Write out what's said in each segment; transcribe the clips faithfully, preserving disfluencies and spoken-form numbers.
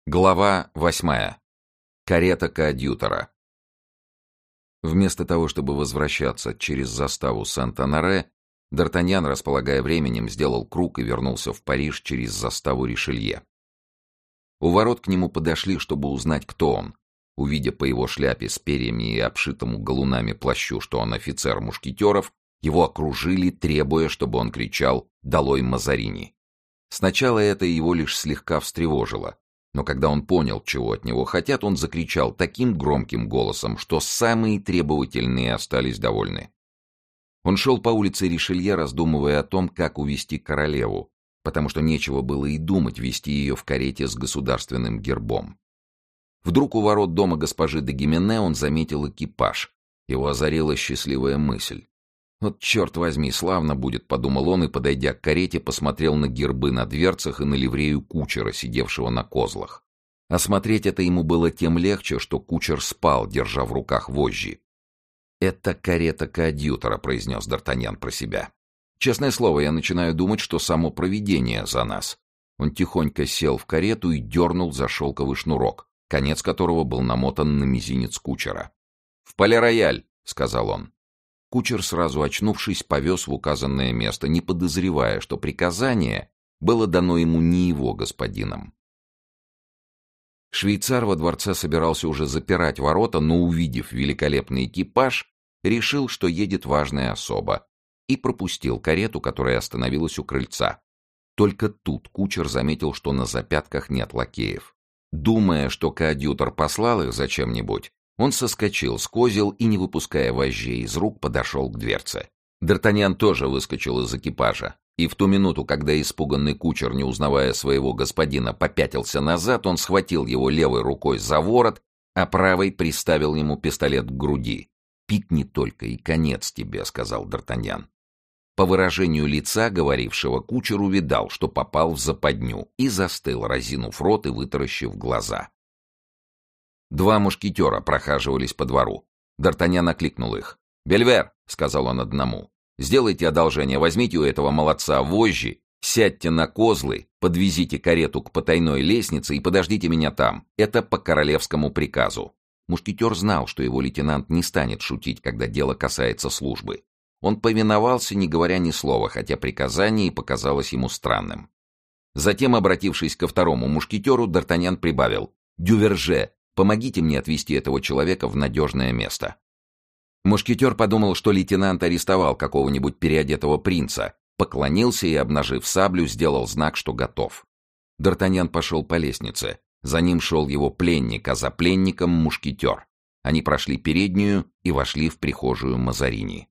Глава восьмая. Карета коадьютора. Вместо того, чтобы возвращаться через заставу Сент-Оноре, Д'Артаньян, располагая временем, сделал круг и вернулся в Париж через заставу Ришелье. У ворот к нему подошли, чтобы узнать, кто он. Увидя по его шляпе с перьями и обшитому галунами плащу, что он офицер мушкетеров, его окружили, требуя, чтобы он кричал «Долой Мазарини!». Сначала это его лишь слегка встревожило. Но когда он понял, чего от него хотят, он закричал таким громким голосом, что самые требовательные остались довольны. Он шел по улице Ришелье, раздумывая о том, как увести королеву, потому что нечего было и думать вести ее в карете с государственным гербом. Вдруг у ворот дома госпожи де Гимене он заметил экипаж. Его озарила счастливая мысль. «Вот черт возьми, славно будет», — подумал он, и, подойдя к карете, посмотрел на гербы на дверцах и на ливрею кучера, сидевшего на козлах. Осмотреть это ему было тем легче, что кучер спал, держа в руках вожжи. «Это карета коадьютора», — произнес Д'Артаньян про себя. «Честное слово, я начинаю думать, что само провидение за нас». Он тихонько сел в карету и дернул за шелковый шнурок, конец которого был намотан на мизинец кучера. «В Пале-Рояль», — сказал он. Кучер, сразу очнувшись, повез в указанное место, не подозревая, что приказание было дано ему не его господином. Швейцар во дворце собирался уже запирать ворота, но, увидев великолепный экипаж, решил, что едет важная особа, и пропустил карету, которая остановилась у крыльца. Только тут кучер заметил, что на запятках нет лакеев. Думая, что коадьютор послал их за чем-нибудь, он соскочил с козел и, не выпуская вожжей из рук, подошел к дверце. Д'Артаньян тоже выскочил из экипажа, и в ту минуту, когда испуганный кучер, не узнавая своего господина, попятился назад, он схватил его левой рукой за ворот, а правой приставил ему пистолет к груди. «Пикни только, и конец тебе», — сказал Д'Артаньян. По выражению лица говорившего, кучер увидал, что попал в западню, и застыл, разинув рот и вытаращив глаза. Два мушкетера прохаживались по двору. Д'Артаньян окликнул их. «Бельвер», — сказал он одному, — «сделайте одолжение, возьмите у этого молодца вожжи, сядьте на козлы, подвезите карету к потайной лестнице и подождите меня там. Это по королевскому приказу». Мушкетер знал, что его лейтенант не станет шутить, когда дело касается службы. Он повиновался, не говоря ни слова, хотя приказание и показалось ему странным. Затем, обратившись ко второму мушкетеру, Д'Артаньян прибавил: «Дюверже, помогите мне отвезти этого человека в надежное место». Мушкетер подумал, что лейтенант арестовал какого-нибудь переодетого принца, поклонился и, обнажив саблю, сделал знак, что готов. Д'Артаньян пошел по лестнице. За ним шел его пленник, а за пленником мушкетер. Они прошли переднюю и вошли в прихожую Мазарини.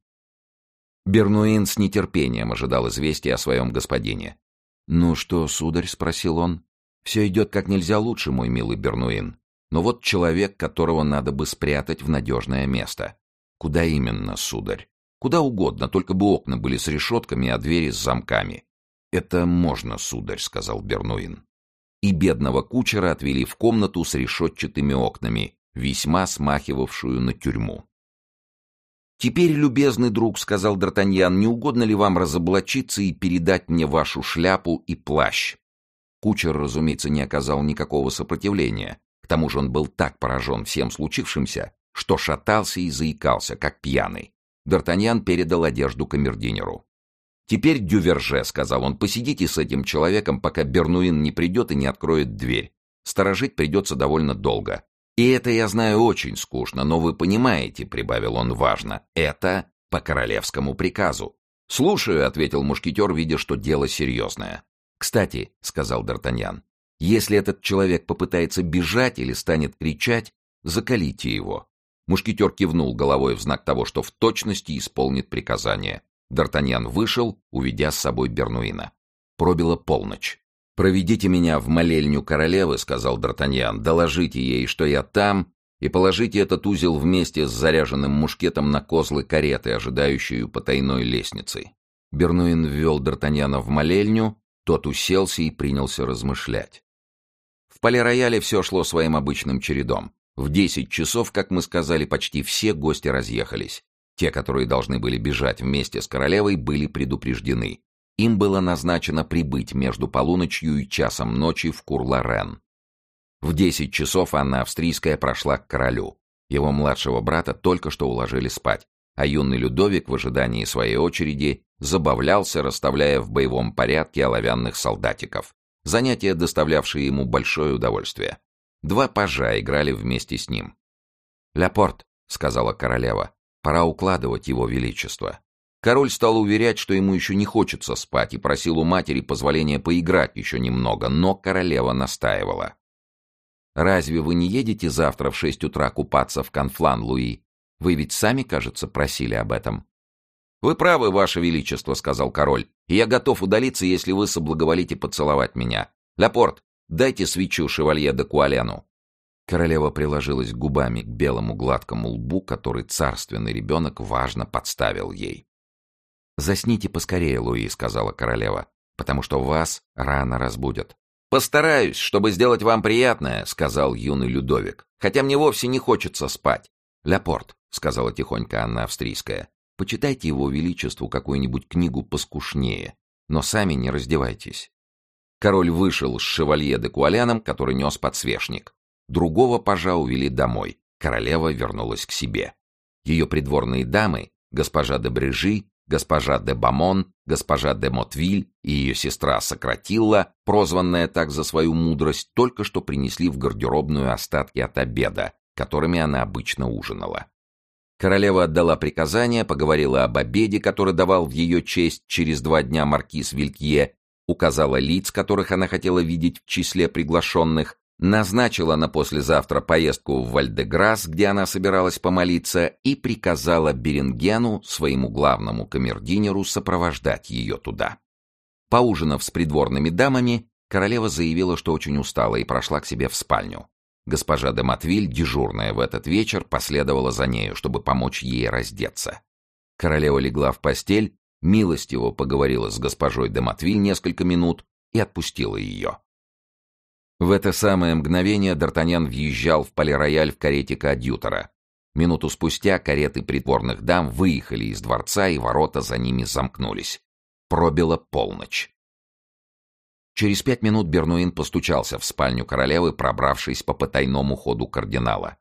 Бернуин с нетерпением ожидал известия о своем господине. «Ну что, сударь?» — спросил он. «Все идет как нельзя лучше, мой милый Бернуин. Но вот человек, которого надо бы спрятать в надежное место». «Куда именно, сударь?» «Куда угодно, только бы окна были с решетками, а двери с замками». «Это можно, сударь», — сказал Бернуин. И бедного кучера отвели в комнату с решетчатыми окнами, весьма смахивавшую на тюрьму. «Теперь, любезный друг, — сказал Д'Артаньян, — не угодно ли вам разоблачиться и передать мне вашу шляпу и плащ?» Кучер, разумеется, не оказал никакого сопротивления. К тому же он был так поражен всем случившимся, что шатался и заикался, как пьяный. Д'Артаньян передал одежду камердинеру. «Теперь, Дюверже, — сказал он, — посидите с этим человеком, пока Бернуин не придет и не откроет дверь. Сторожить придется довольно долго. И это, я знаю, очень скучно, но вы понимаете, — прибавил он важно, — это по королевскому приказу». «Слушаю», — ответил мушкетер, видя, что дело серьезное. «Кстати, — сказал Д'Артаньян, — если этот человек попытается бежать или станет кричать, заколите его». Мушкетер кивнул головой в знак того, что в точности исполнит приказание. Д'Артаньян вышел, уведя с собой Бернуина. Пробила полночь. «Проведите меня в молельню королевы, — сказал Д'Артаньян, — доложите ей, что я там, и положите этот узел вместе с заряженным мушкетом на козлы кареты, ожидающую потайной лестницы». Бернуин ввел Д'Артаньяна в молельню, тот уселся и принялся размышлять. В Пале-Рояле все шло своим обычным чередом. В десять часов, как мы сказали, почти все гости разъехались. Те, которые должны были бежать вместе с королевой, были предупреждены. Им было назначено прибыть между полуночью и часом ночи в Кур-Лорен. В десять часов Анна Австрийская прошла к королю. Его младшего брата только что уложили спать, а юный Людовик в ожидании своей очереди забавлялся, расставляя в боевом порядке оловянных солдатиков. Занятие, доставлявшее ему большое удовольствие. Два пажа играли вместе с ним. «Ляпорт», — сказала королева, — «пора укладывать его величество». Король стал уверять, что ему еще не хочется спать, и просил у матери позволения поиграть еще немного, но королева настаивала. «Разве вы не едете завтра в шесть утра купаться в Конфлан, Луи? Вы ведь сами, кажется, просили об этом». «Вы правы, ваше величество», — сказал король, — «и я готов удалиться, если вы соблаговолите поцеловать меня. Ляпорт, дайте свечу шевалье де Куалену». Королева приложилась губами к белому гладкому лбу, который царственный ребенок важно подставил ей. «Засните поскорее, Луи», — сказала королева, — «потому что вас рано разбудят». «Постараюсь, чтобы сделать вам приятное», — сказал юный Людовик, «хотя мне вовсе не хочется спать». «Ляпорт», — сказала тихонько Анна Австрийская, — «почитайте его величеству какую-нибудь книгу поскушнее, но сами не раздевайтесь». Король вышел с шевалье де Куаленом, который нес подсвечник. Другого пажа увели домой. Королева вернулась к себе. Ее придворные дамы, госпожа де Брежи, госпожа де Бамон, госпожа де Мотвиль и ее сестра Сократилла, прозванная так за свою мудрость, только что принесли в гардеробную остатки от обеда, которыми она обычно ужинала. Королева отдала приказание, поговорила об обеде, который давал в ее честь через два дня маркиз Вилькье, указала лиц, которых она хотела видеть в числе приглашенных, назначила на послезавтра поездку в Вальдеграс, где она собиралась помолиться, и приказала Беренгену, своему главному камердинеру, сопровождать ее туда. Поужинав с придворными дамами, королева заявила, что очень устала, и прошла к себе в спальню. Госпожа де Мотвиль, дежурная в этот вечер, последовала за нею, чтобы помочь ей раздеться. Королева легла в постель, милостиво поговорила с госпожой де Мотвиль несколько минут и отпустила ее. В это самое мгновение Д'Артаньян въезжал в Пале-Рояль в карете коадьютора. Минуту спустя кареты придворных дам выехали из дворца, и ворота за ними замкнулись. Пробила полночь. Через пять минут Бернуин постучался в спальню королевы, пробравшись по потайному ходу кардинала.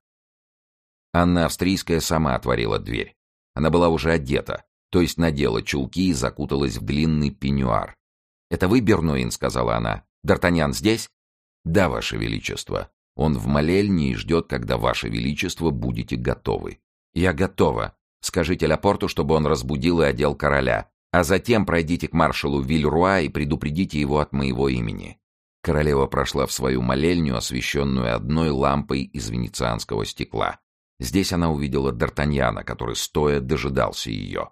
Анна Австрийская сама отворила дверь. Она была уже одета, то есть надела чулки и закуталась в длинный пеньюар. «Это вы, Бернуин?» — сказала она. «Д'Артаньян здесь?» «Да, ваше величество. Он в молельне и ждет, когда ваше величество будете готовы». «Я готова. Скажите Ляпорту, чтобы он разбудил и одел короля, а затем пройдите к маршалу Вильруа и предупредите его от моего имени». Королева прошла в свою молельню, освещенную одной лампой из венецианского стекла. Здесь она увидела Д'Артаньяна, который стоя дожидался ее.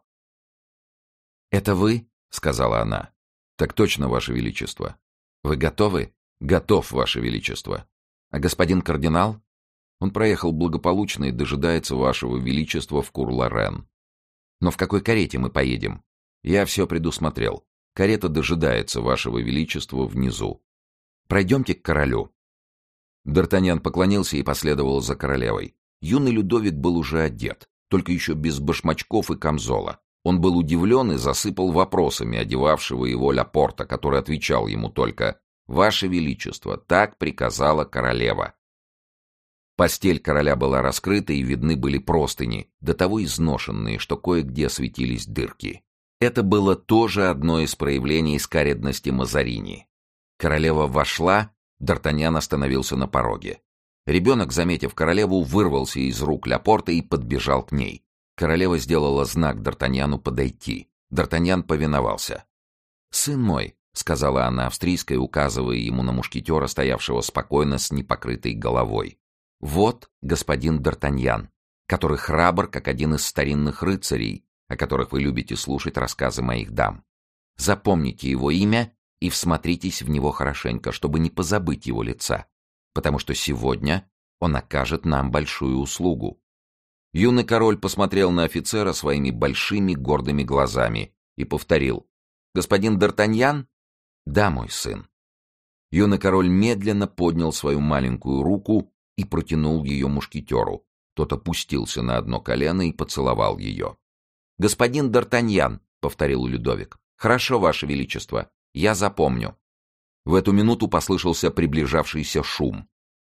«Это вы?» — сказала она. «Так точно, ваше величество». «Вы готовы?» «Готов, ваше величество». «А господин кардинал?» «Он проехал благополучно и дожидается вашего величества в Кур-Лорен». «Но в какой карете мы поедем?» «Я все предусмотрел. Карета дожидается вашего величества внизу. Пройдемте к королю». Д'Артаньян поклонился и последовал за королевой. Юный Людовик был уже одет, только еще без башмачков и камзола. Он был удивлен и засыпал вопросами одевавшего его Ляпорта, который отвечал ему только: «Ваше величество, так приказала королева». Постель короля была раскрыта, и видны были простыни, до того изношенные, что кое-где светились дырки. Это было тоже одно из проявлений скаредности Мазарини. Королева вошла, Д'Артаньян остановился на пороге. Ребенок, заметив королеву, вырвался из рук Ляпорта и подбежал к ней. Королева сделала знак Д'Артаньяну подойти. Д'Артаньян повиновался. «Сын мой», — сказала Анна Австрийская, указывая ему на мушкетера, стоявшего спокойно с непокрытой головой. «Вот господин Д'Артаньян, который храбр, как один из старинных рыцарей, о которых вы любите слушать рассказы моих дам. Запомните его имя и всмотритесь в него хорошенько, чтобы не позабыть его лица, потому что сегодня он окажет нам большую услугу». Юный король посмотрел на офицера своими большими гордыми глазами и повторил: «Господин Д'Артаньян?» «Да, мой сын». Юный король медленно поднял свою маленькую руку и протянул ее мушкетеру. Тот опустился на одно колено и поцеловал ее. «Господин Д'Артаньян», — повторил Людовик. «Хорошо, ваше величество, я запомню». В эту минуту послышался приближавшийся шум.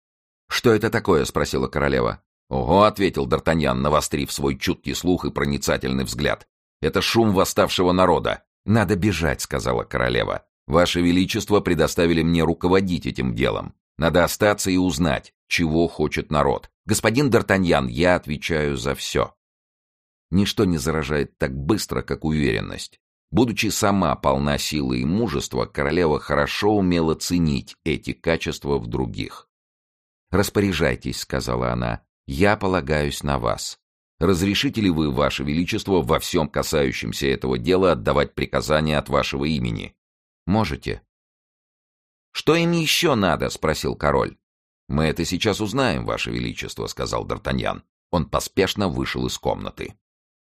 «Что это такое?» — спросила королева. «Ого», — ответил Д'Артаньян, навострив свой чуткий слух и проницательный взгляд. «Это шум восставшего народа». «Надо бежать», — сказала королева. «Ваше Величество предоставили мне руководить этим делом. Надо остаться и узнать, чего хочет народ. Господин Д'Артаньян, я отвечаю за все». Ничто не заражает так быстро, как уверенность. Будучи сама полна силы и мужества, королева хорошо умела ценить эти качества в других. «Распоряжайтесь», — сказала она, — «я полагаюсь на вас. Разрешите ли вы, Ваше Величество, во всем касающемся этого дела отдавать приказания от вашего имени?» «Можете». «Что им еще надо?» — спросил король. «Мы это сейчас узнаем, Ваше Величество», — сказал Д'Артаньян. Он поспешно вышел из комнаты.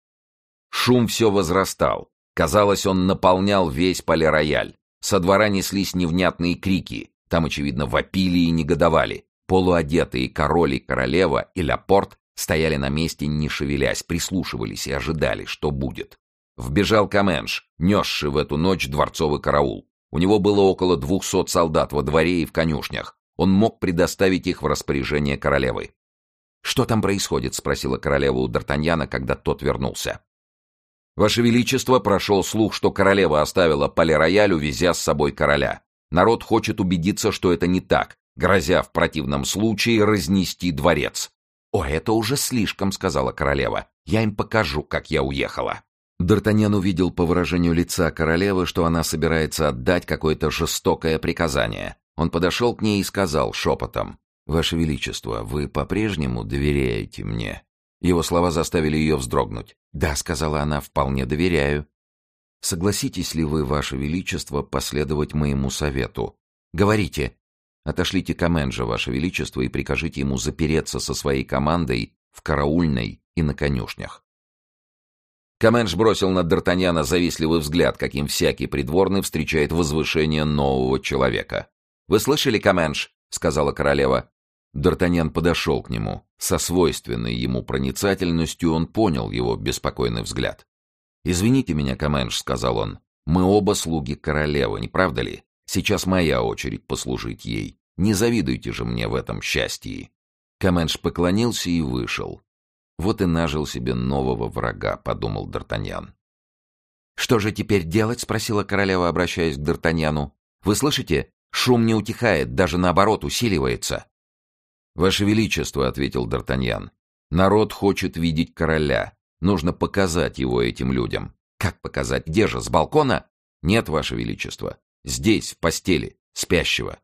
Шум все возрастал. Казалось, он наполнял весь Пале-Рояль. Со двора неслись невнятные крики. Там, очевидно, вопили и негодовали. Полуодетые король и королева и Ляпорт стояли на месте, не шевелясь, прислушивались и ожидали, что будет. Вбежал Каменш, несший в эту ночь дворцовый караул. У него было около двухсот солдат во дворе и в конюшнях. Он мог предоставить их в распоряжение королевы. «Что там происходит?» — спросила королева у Д'Артаньяна, когда тот вернулся. «Ваше Величество, прошел слух, что королева оставила Пале-Рояль, увезя с собой короля. Народ хочет убедиться, что это не так, грозя в противном случае разнести дворец». «О, это уже слишком», — сказала королева. «Я им покажу, как я уехала». Д'Артаньян увидел по выражению лица королевы, что она собирается отдать какое-то жестокое приказание. Он подошел к ней и сказал шепотом: «Ваше Величество, вы по-прежнему доверяете мне?» Его слова заставили ее вздрогнуть. «Да», — сказала она, — «вполне доверяю». «Согласитесь ли вы, Ваше Величество, последовать моему совету?» «Говорите». «Отошлите Каменжа, Ваше Величество, и прикажите ему запереться со своей командой в караульной и на конюшнях». Каменж бросил на Д'Артаньяна завистливый взгляд, каким всякий придворный встречает возвышение нового человека. «Вы слышали, Каменж?» — сказала королева. Д'Артаньян подошел к нему. Со свойственной ему проницательностью он понял его беспокойный взгляд. «Извините меня, Каменж», — сказал он. «Мы оба слуги королевы, не правда ли? Сейчас моя очередь послужить ей. Не завидуйте же мне в этом счастье». Каменж поклонился и вышел. «Вот и нажил себе нового врага», — подумал Д'Артаньян. «Что же теперь делать?» — спросила королева, обращаясь к Д'Артаньяну. «Вы слышите? Шум не утихает, даже наоборот усиливается». «Ваше Величество», — ответил Д'Артаньян, — «народ хочет видеть короля. Нужно показать его этим людям». «Как показать? Где же? С балкона?» «Нет, Ваше Величество. Здесь, в постели, спящего».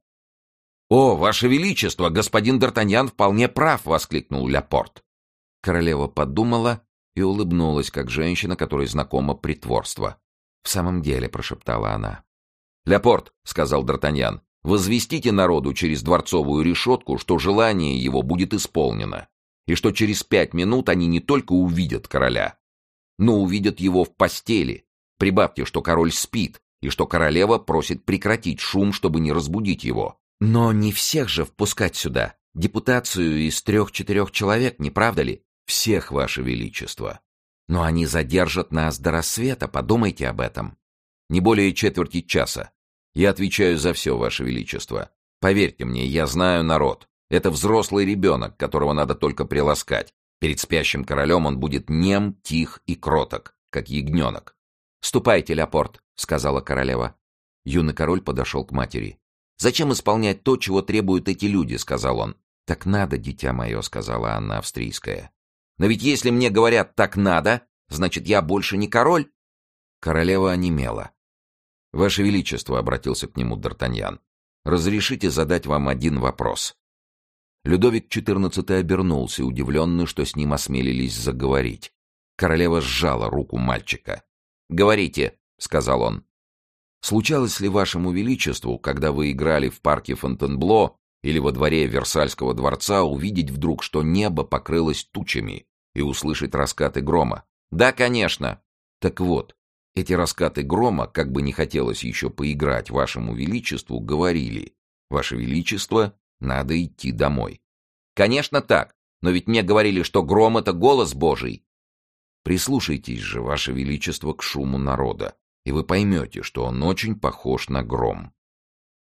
«О, Ваше Величество, господин Д'Артаньян вполне прав!» — воскликнул Ляпорт. Королева подумала и улыбнулась, как женщина, которой знакомо притворство. «В самом деле», — прошептала она. «Ляпорт», — сказал Д'Артаньян, — «возвестите народу через дворцовую решетку, что желание его будет исполнено, и что через пять минут они не только увидят короля, но увидят его в постели. Прибавьте, что король спит, и что королева просит прекратить шум, чтобы не разбудить его». «Но не всех же впускать сюда. Депутацию из трех-четырех человек, не правда ли?» «Всех, Ваше Величество. Но они задержат нас до рассвета, подумайте об этом. Не более четверти часа. Я отвечаю за все, Ваше Величество. Поверьте мне, я знаю народ. Это взрослый ребенок, которого надо только приласкать. Перед спящим королем он будет нем, тих и кроток, как ягненок». «Ступайте, Ляпорт», — сказала королева. Юный король подошел к матери. «Зачем исполнять то, чего требуют эти люди?» — сказал он. «Так надо, дитя мое», — сказала Анна Австрийская. «Но ведь если мне говорят «так надо», значит, я больше не король?» Королева онемела. «Ваше Величество», — обратился к нему Д'Артаньян, — «разрешите задать вам один вопрос». Людовик четырнадцатый обернулся, удивленный, что с ним осмелились заговорить. Королева сжала руку мальчика. «Говорите», — сказал он. «Случалось ли Вашему Величеству, когда вы играли в парке Фонтенбло или во дворе Версальского дворца, увидеть вдруг, что небо покрылось тучами, и услышать раскаты грома?» «Да, конечно». «Так вот, эти раскаты грома, как бы не хотелось еще поиграть Вашему Величеству, говорили: Ваше Величество, надо идти домой». «Конечно так, но ведь мне говорили, что гром — это голос Божий». «Прислушайтесь же, Ваше Величество, к шуму народа, и вы поймете, что он очень похож на гром».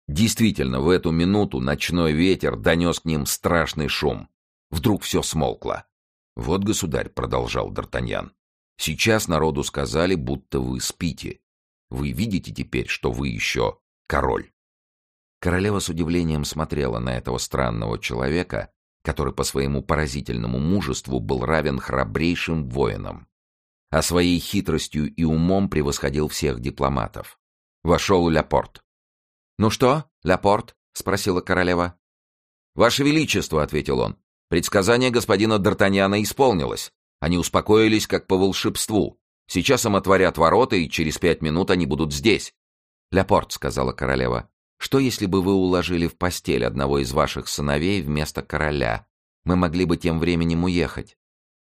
Действительно, в эту минуту ночной ветер донес к ним страшный шум. Вдруг все смолкло. «Вот, государь», — продолжал Д'Артаньян, — «сейчас народу сказали, будто вы спите. Вы видите теперь, что вы еще король». Королева с удивлением смотрела на этого странного человека, который по своему поразительному мужеству был равен храбрейшим воинам, а своей хитростью и умом превосходил всех дипломатов. Вошел Ляпорт. «Ну что, Ляпорт?» — спросила королева. «Ваше Величество», — ответил он, — «предсказание господина Д'Артаньяна исполнилось. Они успокоились, как по волшебству. Сейчас им отворят ворота, и через пять минут они будут здесь». «Ляпорт», — сказала королева, — «что, если бы вы уложили в постель одного из ваших сыновей вместо короля? Мы могли бы тем временем уехать».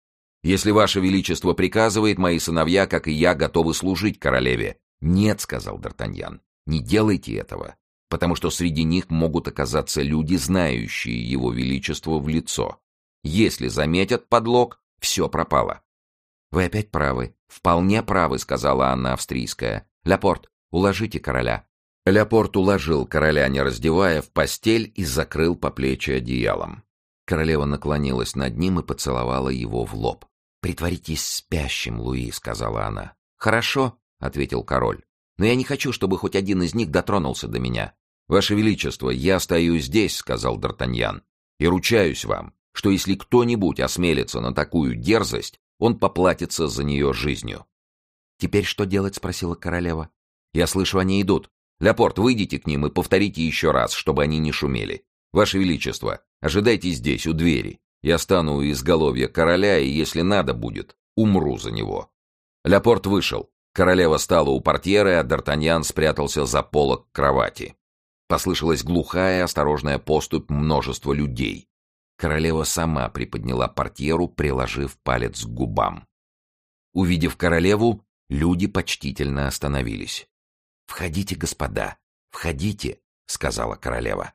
«Если ваше Величество приказывает, мои сыновья, как и я, готовы служить королеве». «Нет», — сказал Д'Артаньян, — «не делайте этого, потому что среди них могут оказаться люди, знающие его величество в лицо. Если заметят подлог, все пропало». «Вы опять правы, вполне правы», — сказала Анна Австрийская. «Ляпорт, уложите короля». Ляпорт уложил короля, не раздевая, в постель и закрыл по плечи одеялом. Королева наклонилась над ним и поцеловала его в лоб. «Притворитесь спящим, Луи», — сказала она. «Хорошо», — ответил король, — «но я не хочу, чтобы хоть один из них дотронулся до меня». «Ваше Величество, я стою здесь», — сказал Д'Артаньян, — «и ручаюсь вам, что если кто-нибудь осмелится на такую дерзость, он поплатится за нее жизнью». «Теперь что делать?» — спросила королева. «Я слышу, они идут. Ляпорт, выйдите к ним и повторите еще раз, чтобы они не шумели. Ваше Величество, ожидайте здесь, у двери. Я стану у изголовья короля, и, если надо будет, умру за него». Ляпорт вышел. Королева стала у портьеры, а Д'Артаньян спрятался за полог кровати. Послышалась глухая, осторожная поступь множества людей. Королева сама приподняла портьеру, приложив палец к губам. Увидев королеву, люди почтительно остановились. «Входите, господа, входите», — сказала королева.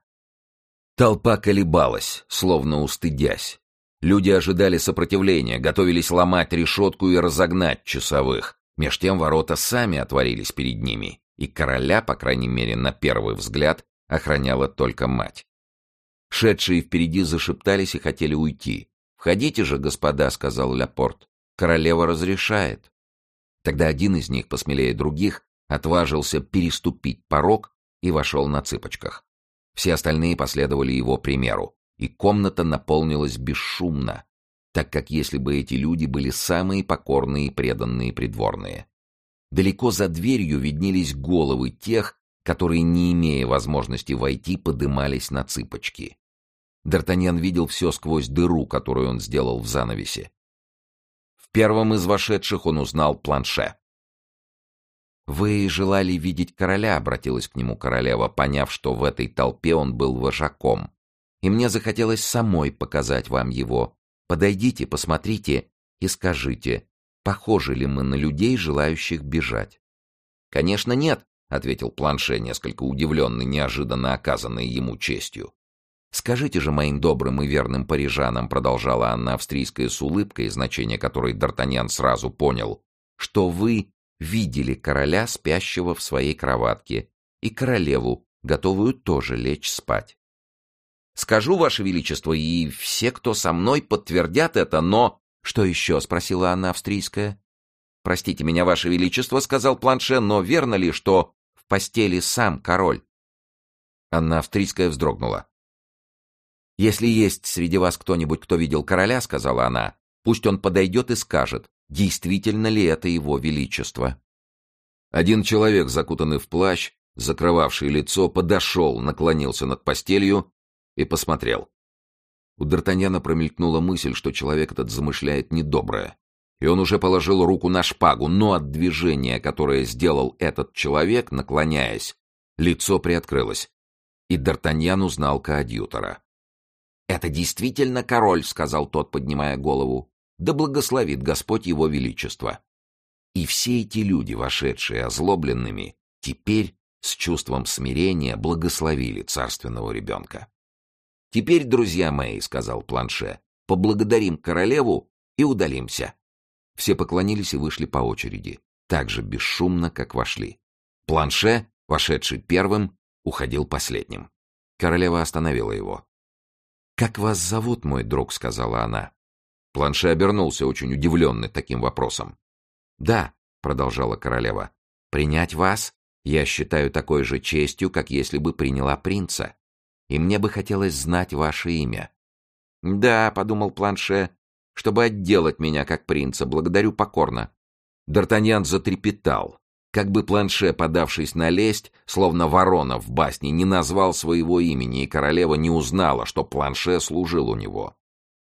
Толпа колебалась, словно устыдясь. Люди ожидали сопротивления, готовились ломать решетку и разогнать часовых. Меж тем ворота сами отворились перед ними, и короля, по крайней мере, на первый взгляд, охраняла только мать. Шедшие впереди зашептались и хотели уйти. «Входите же, господа», — сказал Ляпорт. «Королева разрешает». Тогда один из них, посмелее других, отважился переступить порог и вошел на цыпочках. Все остальные последовали его примеру, и комната наполнилась бесшумно, так как если бы эти люди были самые покорные и преданные придворные. Далеко за дверью виднелись головы тех, которые, не имея возможности войти, подымались на цыпочки. Д'Артаньян видел все сквозь дыру, которую он сделал в занавесе. В первом из вошедших он узнал Планше. «Вы желали видеть короля», — обратилась к нему королева, поняв, что в этой толпе он был вожаком. «И мне захотелось самой показать вам его. Подойдите, посмотрите и скажите, похожи ли мы на людей, желающих бежать?» «Конечно, нет», — ответил Планше, несколько удивленный неожиданно оказанной ему честью. «Скажите же моим добрым и верным парижанам», — продолжала Анна Австрийская с улыбкой, значение которой Д'Артаньян сразу понял, «что вы видели короля, спящего в своей кроватке, и королеву, готовую тоже лечь спать». «Скажу, Ваше Величество, и все, кто со мной, подтвердят это, но...» «Что еще?» — спросила Анна Австрийская. «Простите меня, Ваше Величество», — сказал Планше, — «но верно ли, что в постели сам король?» Анна Австрийская вздрогнула. «Если есть среди вас кто-нибудь, кто видел короля, — сказала она, — пусть он подойдет и скажет, действительно ли это его величество». Один человек, закутанный в плащ, закрывавший лицо, подошел, наклонился над постелью и посмотрел. У Д'Артаньяна промелькнула мысль, что человек этот замышляет недоброе, и он уже положил руку на шпагу, но от движения, которое сделал этот человек, наклоняясь, лицо приоткрылось, и Д'Артаньян узнал коадьютора. «Это действительно король», — сказал тот, поднимая голову. «Да благословит Господь его величество». И все эти люди, вошедшие озлобленными, теперь с чувством смирения благословили царственного ребенка. «Теперь, друзья мои, — сказал Планше, — поблагодарим королеву и удалимся». Все поклонились и вышли по очереди, так же бесшумно, как вошли. Планше, вошедший первым, уходил последним. Королева остановила его. «Как вас зовут, мой друг?» — сказала она. Планше обернулся, очень удивленный таким вопросом. «Да», — продолжала королева, — «принять вас я считаю такой же честью, как если бы приняла принца. И мне бы хотелось знать ваше имя». «Да», — подумал Планше, — «чтобы отделать меня как принца, благодарю покорно». Д'Артаньян затрепетал. Как бы Планше, подавшись на лесть, словно ворона в басне, не назвал своего имени, и королева не узнала, что Планше служил у него.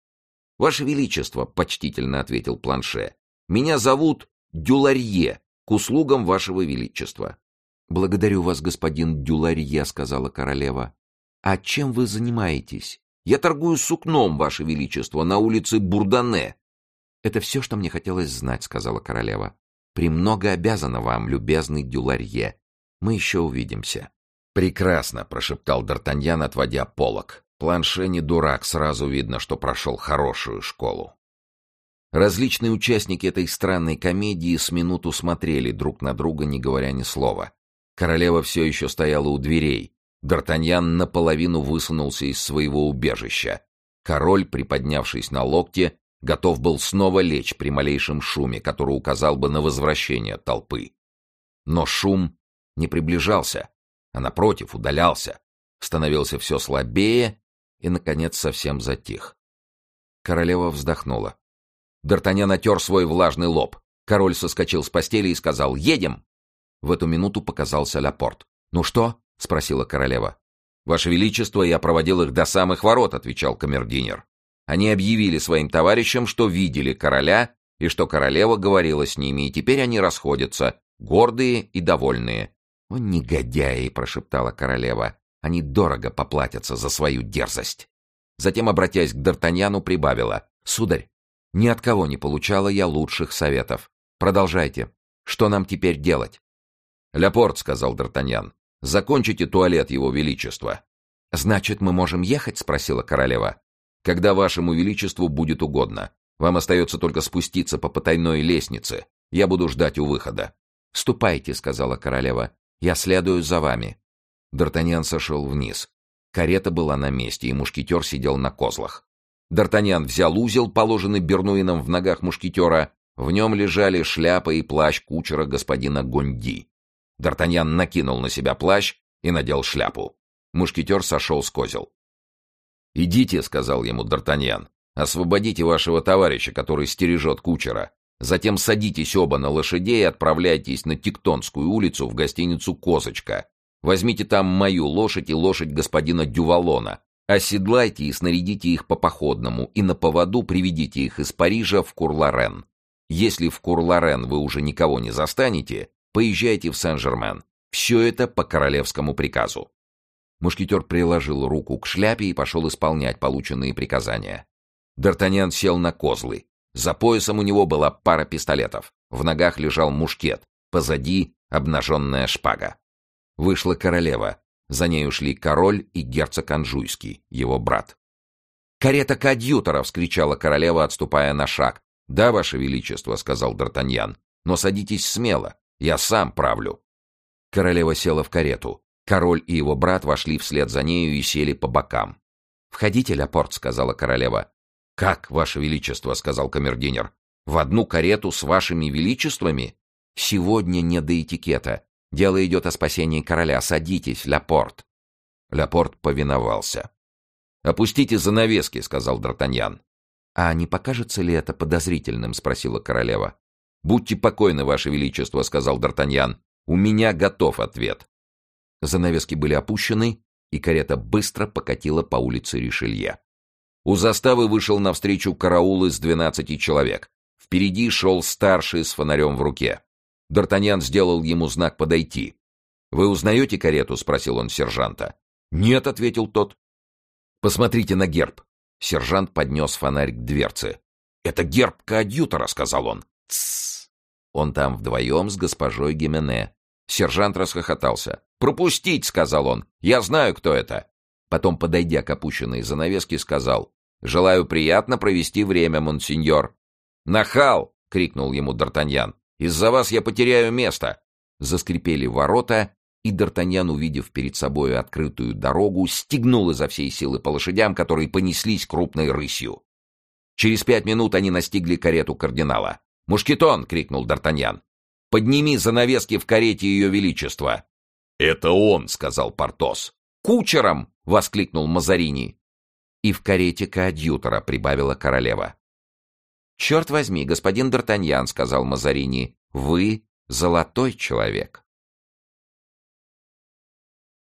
«Ваше Величество», — почтительно ответил Планше, — «меня зовут Дюларье, к услугам Вашего Величества». «Благодарю вас, господин Дюларье», — сказала королева. «А чем вы занимаетесь?» «Я торгую сукном, Ваше Величество, на улице Бурдане». «Это все, что мне хотелось знать», — сказала королева. «Премного обязана вам, любезный Дюларье. Мы еще увидимся». «Прекрасно», — прошептал Д'Артаньян, отводя полог. Планше не дурак, сразу видно, что прошел хорошую школу. Различные участники этой странной комедии с минуту смотрели друг на друга, не говоря ни слова. Королева все еще стояла у дверей. Д'Артаньян наполовину высунулся из своего убежища. Король, приподнявшись на локте, готов был снова лечь при малейшем шуме, который указал бы на возвращение толпы. Но шум не приближался, а, напротив, удалялся, становился все слабее и, наконец, совсем затих. Королева вздохнула. Д'Артаньян отер свой влажный лоб. Король соскочил с постели и сказал «Едем!». В эту минуту показался Ляпорт. «Ну что?» — спросила королева. «Ваше Величество, я проводил их до самых ворот», — отвечал камердинер. Они объявили своим товарищам, что видели короля, и что королева говорила с ними, и теперь они расходятся, гордые и довольные. «О, негодяи!» — прошептала королева. «Они дорого поплатятся за свою дерзость». Затем, обратясь к Д'Артаньяну, прибавила. «Сударь, ни от кого не получала я лучших советов. Продолжайте. Что нам теперь делать?» «Ляпорт», — сказал Д'Артаньян, — «закончите туалет его величества». «Значит, мы можем ехать?» — спросила королева. «Когда вашему величеству будет угодно. Вам остается только спуститься по потайной лестнице. Я буду ждать у выхода». «Ступайте», — сказала королева. «Я следую за вами». Д'Артаньян сошел вниз. Карета была на месте, и мушкетер сидел на козлах. Д'Артаньян взял узел, положенный Бернуином в ногах мушкетера. В нем лежали шляпа и плащ кучера господина Гонди. Д'Артаньян накинул на себя плащ и надел шляпу. Мушкетер сошел с козел. «Идите», — сказал ему Д'Артаньян, — «освободите вашего товарища, который стережет кучера. Затем садитесь оба на лошадей и отправляйтесь на Тектонскую улицу в гостиницу «Козочка». Возьмите там мою лошадь и лошадь господина Дювалона. Оседлайте и снарядите их по походному, и на поводу приведите их из Парижа в Кур-Лорен. Если в Кур-Лорен вы уже никого не застанете, поезжайте в Сен-Жермен. Все это по королевскому приказу». Мушкетер приложил руку к шляпе и пошел исполнять полученные приказания. Д'Артаньян сел на козлы. За поясом у него была пара пистолетов. В ногах лежал мушкет. Позади обнаженная шпага. Вышла королева. За ней ушли король и герцог Анжуйский, его брат. «Карета коадьютора!» — вскричала королева, отступая на шаг. «Да, ваше величество», — сказал Д'Артаньян, — «но садитесь смело. Я сам правлю». Королева села в карету. Король и его брат вошли вслед за нею и сели по бокам. «Входите, Ляпорт», — сказала королева. «Как, ваше величество», — сказал камердинер, — «в одну карету с вашими величествами? Сегодня не до этикета. Дело идет о спасении короля. Садитесь, Ляпорт». Ляпорт повиновался. «Опустите занавески», — сказал Д'Артаньян. «А не покажется ли это подозрительным?» — спросила королева. «Будьте покойны, ваше величество», — сказал Д'Артаньян. «У меня готов ответ». Занавески были опущены, и карета быстро покатила по улице Ришелье. У заставы вышел навстречу караул из двенадцати человек. Впереди шел старший с фонарем в руке. Д'Артаньян сделал ему знак подойти. «Вы узнаете карету?» — спросил он сержанта. «Нет», — ответил тот. «Посмотрите на герб». Сержант поднес фонарь к дверце. «Это герб коадьютора», — сказал он. «Тссс! Он там вдвоем с госпожой Гимене». Сержант расхохотался. «Пропустить!» — сказал он. «Я знаю, кто это». Потом, подойдя к опущенной занавеске, сказал: «Желаю приятно провести время, монсеньор». «Нахал!» — крикнул ему Д'Артаньян. «Из-за вас я потеряю место!» Заскрипели ворота, И Д'Артаньян, увидев перед собою открытую дорогу, стегнул изо всей силы по лошадям, которые понеслись крупной рысью. Через пять минут они настигли карету кардинала. «Мушкетон!» — крикнул Д'Артаньян. «Подними занавески в карете Ее Величества!» «Это он!» — сказал Портос. «Кучером!» — воскликнул Мазарини. И в карете коадьютора прибавила королева. «Черт возьми, господин Д'Артаньян!» — сказал Мазарини. «Вы золотой человек!»